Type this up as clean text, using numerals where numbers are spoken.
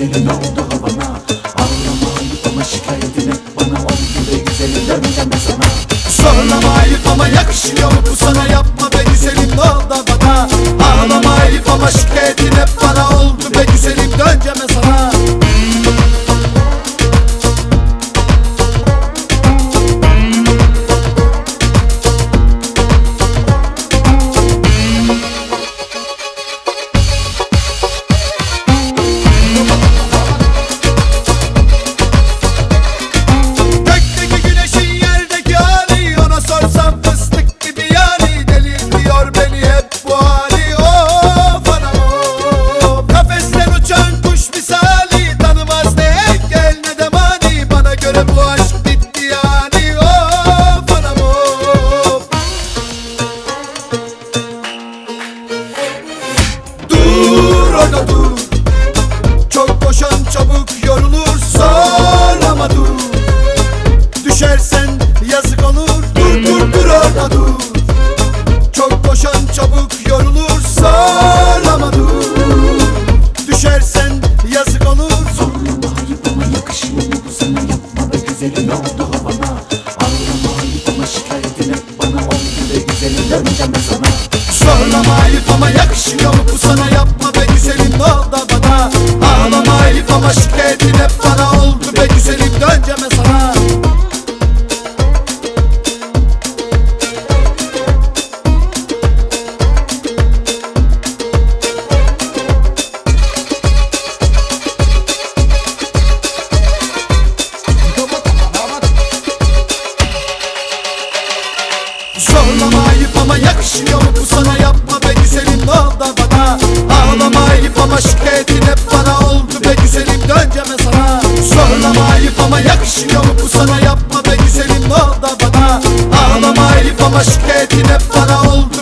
güzelin oldu havana. Ağlama ayıp ama şikayetin hep bana oldu be güzelim, döneceğim ben sana. Zorlama ayıp ama yakışıyor mu bu sana, yapma be güzelim, ne oldu bana? Ağlama ayıp ama şikayetin hep bana oldu be güzelim, döneceğim ben sana. Dur, çok koşan çabuk yorulur, zorlama dur. Düşersen yazık olur, dur orada dur. Çok koşan çabuk yorulur, zorlama dur. Düşersen yazık olur. Zorlama ayıp ama yakışıyor mu bu sana, yapma be güzelim, ne oldu havana. Ağlama ayıp ama şikayetin hep bana oldu be güzelim, döneceğim ben sana. Zorlama ayıp ama yakışıyor mu bu sana, yapma be güzelim, ne oldu bana? Ağlama ayıp ama şikayetin hep bana oldu be güzelim, döneceğim ben sana. Zorlama ayıp ama yakışıyor mu bu sana, yapma be güzelim, ne oldu bana? Ağlama ayıp ama şikayetin hep bana oldu be güzelim, döneceğim ben sana. Zorlama ayıp ama yakışıyor mu bu sana, yapma be güzelim, ne oldu bana? Ağlama ayıp ama şikayetin hep bana oldu